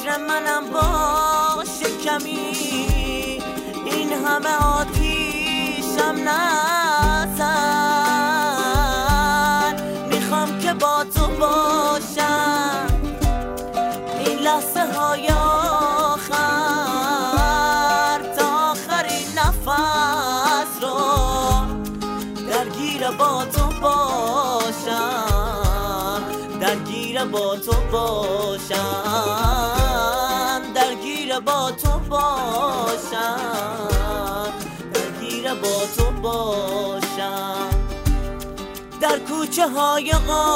فکر منم باشه کمی، این همه آتیشم نزن. میخوام که با تو باشم این لحظه های آخر، تا آخرین نفس رو درگیر با تو باشم، درگیر با تو باشم، درگیر با تو باشم، درگیر با تو باشم. در کوچه های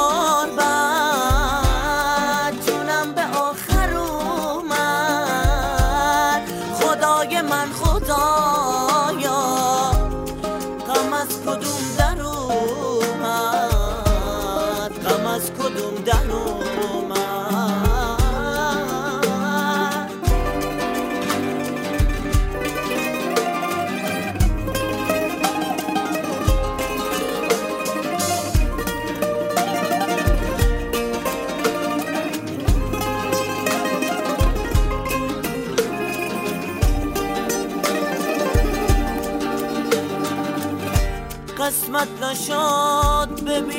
غربت جونم به آخر اومد. خدای من خدایا غم از کدوم در اومد، غم از کدوم در اومد. قسمت نشد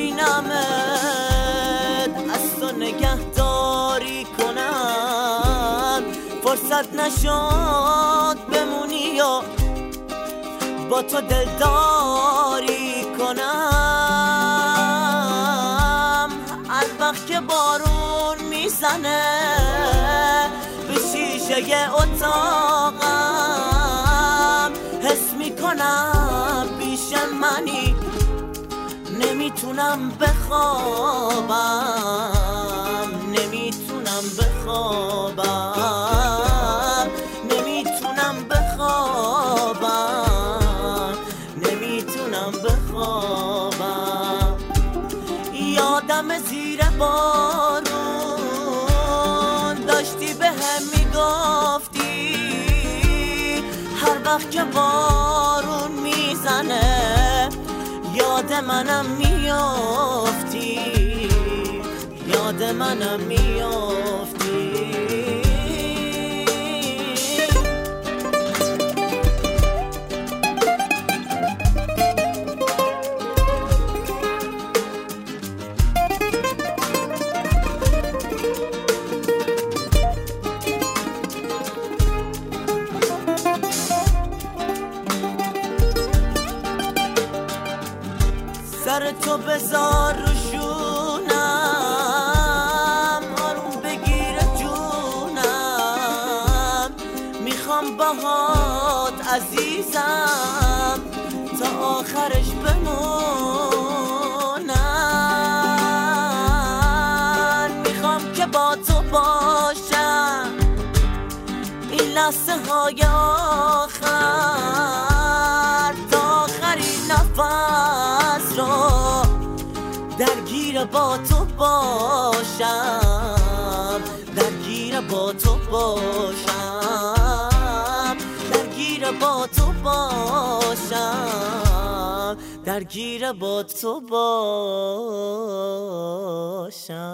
ببینمت، از تو نگهداری کنم. فرصت نشد بمونی و با تو دلداری کنم. هر وقت که بارون میزنه به شیشه اتاقم، حس میکنم پیش منی، نمیتونم بخوابم، نمیتونم بخوابم، نمیتونم بخوابم، نمیتونم بخوابم. یادم زیر بارون داشتی به هم میگفتی، هر وقت که بارون میزنه یاد منم میافتی، یاد منم میافتی. سر تو بذار رو شونم، آروم بگیره جونم. میخوام باهات عزیزم تا آخرش بمونم. میخوام که با تو باشم این لحظه های آخر، تا آخرین نفس رو درگیر با تو باشم، درگیر با تو باشم، درگیر با تو باشم، درگیر با تو باشم.